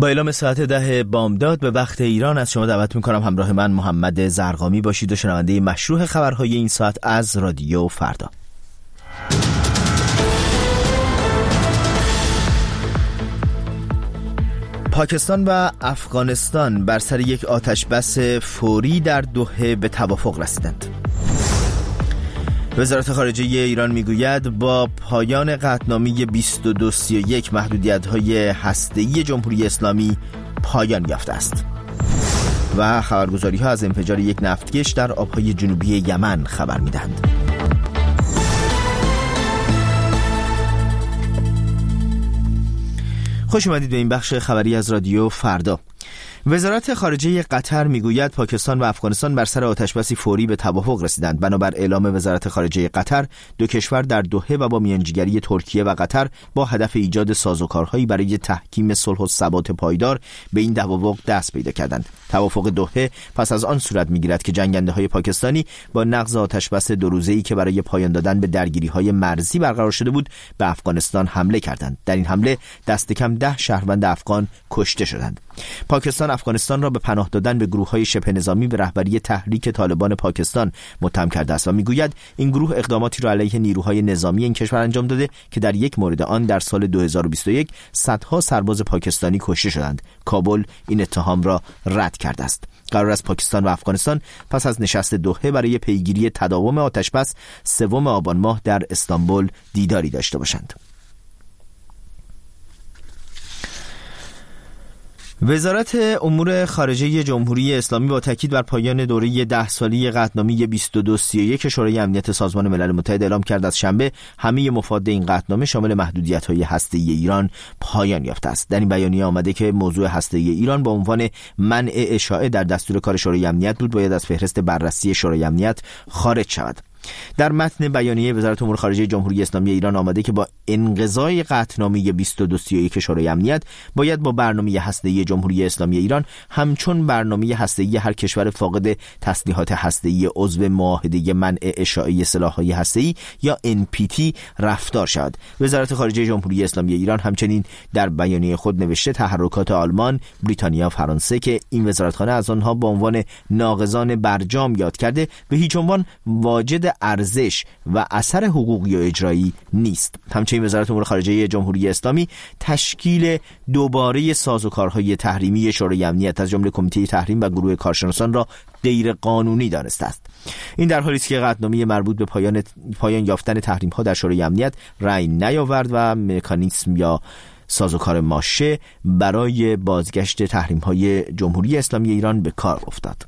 با اعلام ساعت 10 بامداد به وقت ایران از شما دعوت میکنم همراه من محمد زرقامی باشید و شنونده مشروع خبرهای این ساعت از رادیو فردا. پاکستان و افغانستان بر سر یک آتشبس فوری در دوحه به توافق رسیدند. وزارت خارجه ایران میگوید با پایان قطعنامه 2231 محدودیت‌های هسته‌ای جمهوری اسلامی پایان یافته است. و خبرگزاری‌ها از انفجار یک نفتکش در آبهای جنوبی یمن خبر می‌دهند. خوش اومدید به این بخش خبری از رادیو فردا. وزارت خارجه قطر میگوید پاکستان و افغانستان بر سر آتشبسی فوری به توافق رسیدند. بنابر اعلام وزارت خارجه قطر، دو کشور در دوحه و با میانجیگری ترکیه و قطر با هدف ایجاد سازوکارهایی برای تحکیم صلح و ثبات پایدار به این توافق دست پیدا کردند. توافق دوحه پس از آن صورت میگیرد که جنگنده‌های پاکستانی با نقض آتشبس 2 روزه‌ای که برای پایان دادن به درگیری‌های مرزی برقرار شده بود به افغانستان حمله کردند. در این حمله دست کم 10 شهروند افغان کشته شدند. پاکستان افغانستان را به پناه دادن به گروه‌های شبه نظامی به رهبری تحریک طالبان پاکستان متهم کرده است و میگوید این گروه اقداماتی را علیه نیروهای نظامی این کشور انجام داده که در یک مورد آن در سال 2021 صدها سرباز پاکستانی کشته شدند. کابل این اتهام را رد کرده است. قرار است پاکستان و افغانستان پس از نشست دوحه برای پیگیری تداوم آتشبس 3 آبان ماه در استانبول دیداری داشته باشند. وزارت امور خارجه جمهوری اسلامی با تاکید بر پایان دوره 10 سالی قطعنامه 2231 شورای امنیت سازمان ملل متحد اعلام کرد از شنبه همه مفاد این قطعنامه شامل محدودیت‌های هسته‌ای ایران پایان یافته است. در این بیانیه آمده که موضوع هسته‌ای ایران با عنوان منع اشاعه در دستور کار شورای امنیت بود باید از فهرست بررسی شورای امنیت خارج شود. در متن بیانیه وزارت امور خارجه جمهوری اسلامی ایران آمده که با انقضای قطعنامه 2231 شورای امنیت باید با برنامه هسته‌ای جمهوری اسلامی ایران همچون برنامه هسته‌ای هر کشور فاقد تسلیحات هسته‌ای عضو معاهده منع اشاعه سلاح‌های هسته‌ای یا NPT رفتار شود. وزارت خارجه جمهوری اسلامی ایران همچنین در بیانیه خود نوشته تحرکات آلمان، بریتانیا و فرانسه که این وزارتخانه از آنها با عنوان ناقضان برجام یاد کرده به هیچ عنوان واجد ارزش و اثر حقوقی و اجرایی نیست. همچنین وزارت امور خارجه جمهوری اسلامی تشکیل دوباره سازوکارهای تحریمی شورای امنیت از جمله کمیته تحریم و گروه کارشناسان را غیر قانونی دانسته است. این در حالی است که قطعنامه مربوط به پایان یافتن تحریم‌ها در شورای امنیت رأی نیاورد و مکانیزم یا سازوکار ماشه برای بازگشت تحریم‌های جمهوری اسلامی ایران به کار افتاد.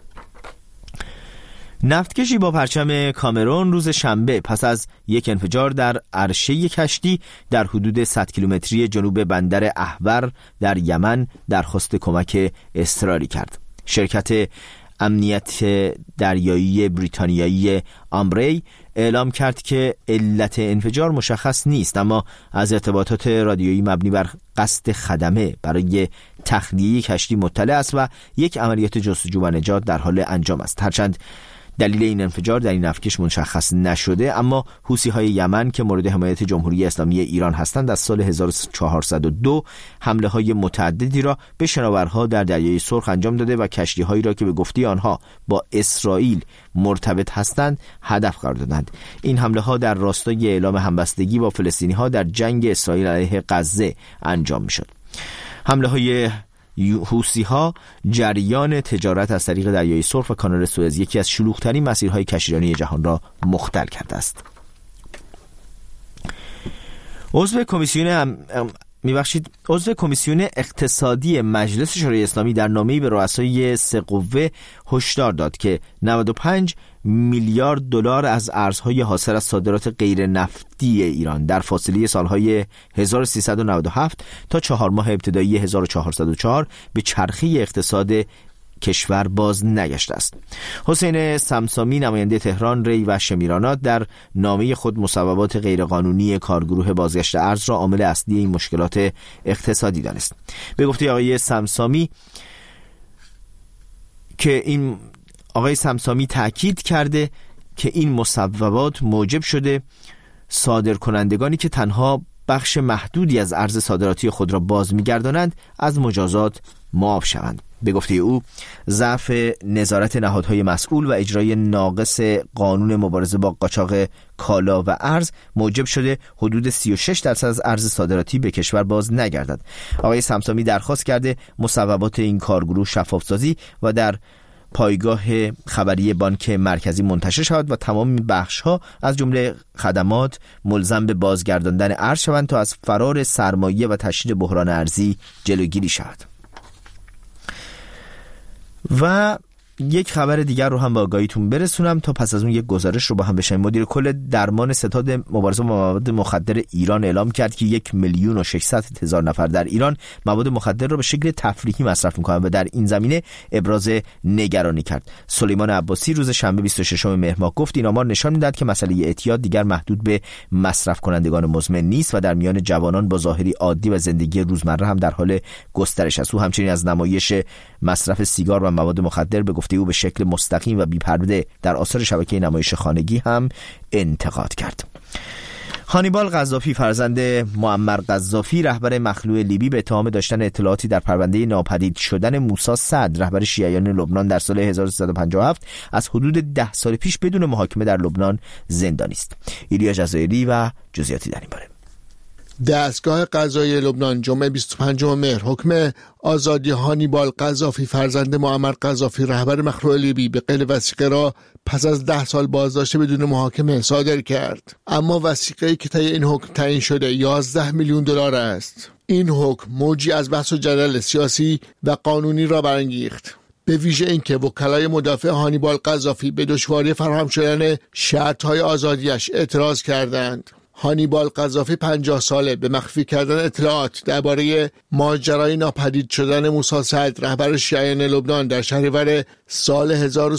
نفتکشی با پرچم کامرون روز شنبه پس از یک انفجار در عرشه کشتی در حدود 100 کیلومتری جنوب بندر احور در یمن درخواست کمک اضطراری کرد. شرکت امنیت دریایی بریتانیایی آمبری اعلام کرد که علت انفجار مشخص نیست، اما از ارتباطات رادیویی مبنی بر قصد خدمه برای تخلیه کشتی مطلع است و یک عملیات جستجو و نجات در حال انجام است. هرچند دلیل این انفجار در این نفتکش مشخص نشده، اما حوثی‌های یمن که مورد حمایت جمهوری اسلامی ایران هستند از سال 1402 حمله‌های متعددی را به شناورها در دریای سرخ انجام داده و کشتی‌هایی را که به گفته آنها با اسرائیل مرتبط هستند هدف قرار دادند. این حمله‌ها در راستای اعلام همبستگی با فلسطینی‌ها در جنگ اسرائیل علیه غزه انجام می‌شد. حمله‌های حوثی‌ها جریان تجارت از طریق دریای سرخ و کانال سوئز، یکی از شلوغ‌ترین مسیرهای کشتیرانی جهان را مختل کرده است. عضو کمیسیون اقتصادی مجلس شورای اسلامی در نامه‌ای به رؤسای 3 قوه هشدار داد که 95 میلیارد دلار از ارزهای حاصل از صادرات غیر نفتی ایران در فاصله سالهای 1397 تا 4 ماه ابتدایی 1404 به چرخه اقتصاد کشور باز نگشته است. حسین سمسامی نماینده تهران، ری و شمیرانات در نامه خود مصوبات غیرقانونی کارگروه بازگشت ارز را عامل اصلی این مشکلات اقتصادی دانست. به گفته آقای سمسامی تأکید کرده که این مصوبات موجب شده صادرکنندگانی که تنها بخش محدودی از ارز صادراتی خود را باز می‌گردانند از مجازات معاف شوند. به گفته او ضعف نظارت نهادهای مسئول و اجرای ناقص قانون مبارزه با قاچاق کالا و ارز موجب شده حدود 36% از ارز صادراتی به کشور باز نگردد. آقای سمسامی درخواست کرده مصوبات این کارگروه شفاف‌سازی و در پایگاه خبری بانک مرکزی منتشر شود و تمام بخش‌ها از جمله خدمات ملزم به بازگرداندن ارز شوند تا از فرار سرمایه و تشدید بحران ارزی جلوگیری شود. و یک خبر دیگر رو هم با آگاهیتون برسونم تا پس از اون یک گزارش رو با هم بشنویم. مدیر کل درمان ستاد مبارزه با مواد مخدر ایران اعلام کرد که 1,600,000 نفر در ایران مواد مخدر رو به شکل تفریحی مصرف می‌کنند و در این زمینه ابراز نگرانی کرد. سلیمان عباسی روز شنبه 26 مهر ماه گفت این آمار نشان می‌دهد که مسئله اعتیاد دیگر محدود به مصرف کنندگان مزمن نیست و در میان جوانان با ظاهری عادی و زندگی روزمره هم در حال گسترش است. او همچنین از نمایش مصرف سیگار و مواد مخدر به گفته او به شکل مستقیم و بی‌پرده در آثار شبکه نمایش خانگی هم انتقاد کرد. هانیبال قذافی فرزند معمر قذافی رهبر مخلوع لیبی به اتهام داشتن اطلاعاتی در پرونده ناپدید شدن موسی صدر رهبر شیعیان لبنان در سال 1357 از حدود 10 سال پیش بدون محاکمه در لبنان زندانی است. ایلیا جزایری و جزئیاتی در این باره. دستگاه قضایی لبنان جمعه 25 مهر حکم آزادی هانیبال قذافی فرزند معمر قذافی رهبر مخلوع لیبی به غیر وثیقه را پس از 10 سال بازداشت بدون محاکمه صادر کرد. اما وثیقه‌ای که طی این حکم تعیین شده 11 میلیون دلار است. این حکم موجی از بحث و جدل سیاسی و قانونی را برانگیخت، به ویژه اینکه وکلای مدافع هانیبال قذافی به دشواری فراهم شدن شرط‌های آزادیش اعتراض کردند. هانیبال قذافی 50 ساله به مخفی کردن اطلاعات درباره ماجرای ناپدید شدن موسی صدر رهبر شیعیان لبنان در شهریور سال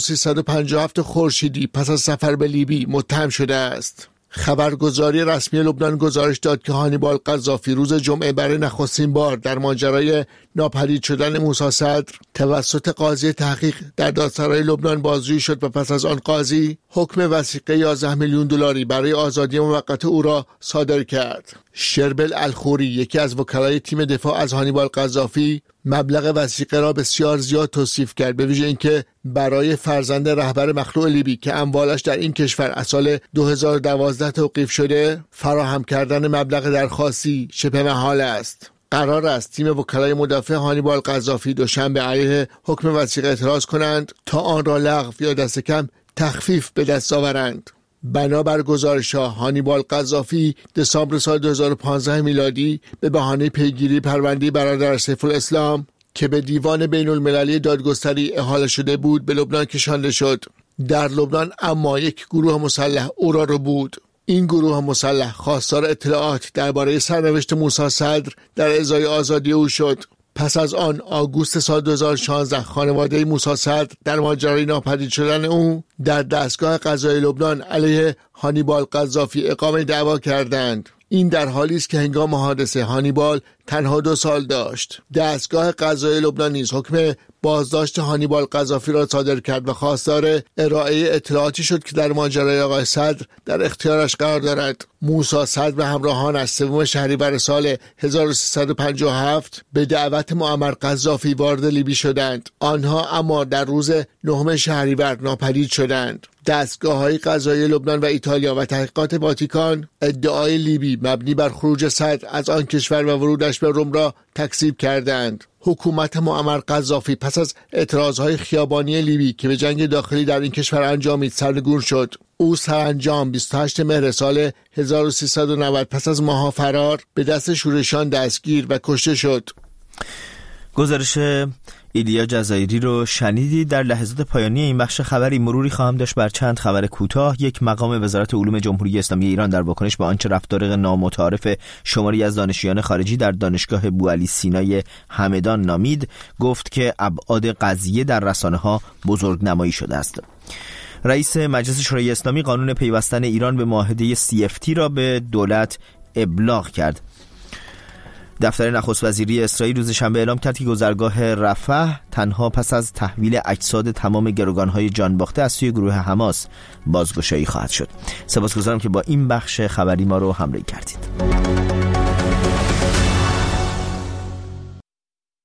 1357 خورشیدی پس از سفر به لیبی متهم شده است. خبرگزاری رسمی لبنان گزارش داد که هانیبال قذافی روز جمعه برای نخستین بار در ماجرای ناپدید شدن موسی صدر توسط قاضی تحقیق در دادسرای لبنان بازجویی شد و پس از آن قاضی حکم وثیقه 11 میلیون دلاری برای آزادی موقت او را صادر کرد. شربل الخوری یکی از وکلای تیم دفاع از هانیبال قذافی مبلغ وثیقه را بسیار زیاد توصیف کرد، به ویژه اینکه برای فرزند رهبر مخلوع لیبی که اموالش در این کشور از سال 2012 توقیف شده فراهم کردن مبلغ درخواستی شبه محال است. قرار است تیم وکلای مدافع هانیبال قذافی دوشنبه علیه حکم وثیقه اعتراض کنند تا آن را لغو یا دست کم تخفیف به دست آورند. بنابر گزارش‌ها هانیبال قذافی دسامبر سال 2015 میلادی به بهانه پیگیری پرونده برادر سیف الاسلام که به دیوان بین المللی دادگستری احاله شده بود به لبنان کشانده شد. در لبنان اما یک گروه مسلح او را رو بود. این گروه مسلح خواستار اطلاعات درباره سرنوشت موسی صدر در ازای آزادی او شد. پس از آن آگوست سال 2016 خانواده موسی صدر در ماجرای ناپدید شدن او در دستگاه قضایی لبنان علیه هانیبال قذافی اقامه دعوا کردند. این در حالی است که هنگام حادثه هانیبال تنها 2 سال داشت. دستگاه قضایی لبنان نیز حکم بازداشت هانیبال قذافی را صادر کرد و خواستار ارائه اطلاعاتی شد که در ماجرای آقای صدر در اختیارش قرار دارد. موسی صدر و همراهانش 3 شهریور سال 1357 به دعوت معمر قذافی وارد لیبی شدند. آنها اما در روز 9 شهریور ناپدید شدند. دستگاه‌های قضایی لبنان و ایتالیا و تحقیقات واتیکان ادعای لیبی مبنی بر خروج صدر از آن کشور و ورودش به روم را تکذیب کردند. حکومت معمر قذافی پس از اعتراضهای خیابانی لیبی که به جنگ داخلی در این کشور انجامید سرنگون شد. او سرانجام 28 مهر سال 1390 پس از ماه‌ها فرار به دست شورشیان دستگیر و کشته شد. گزارش ایلیا جزایری رو شنیدید. در لحظات پایانی این بخش خبری مروری خواهم داشت بر چند خبر کوتاه. یک مقام وزارت علوم جمهوری اسلامی ایران در واکنش به آنچه رفتار نامتعارف شماری از دانشجویان خارجی در دانشگاه بوعلی سینای همدان نامید، گفت که ابعاد قضیه در رسانه‌ها بزرگنمایی شده است. رئیس مجلس شورای اسلامی قانون پیوستن ایران به معاهده CFT را به دولت ابلاغ کرد. دفتر نخست وزیری اسرائیل روز شنبه اعلام کرد که گذرگاه رفح تنها پس از تحویل اجساد تمام گروگان‌های جانباخته از سوی گروه حماس بازگشایی خواهد شد. سپاسگزارم که با این بخش خبری ما رو همراهی کردید.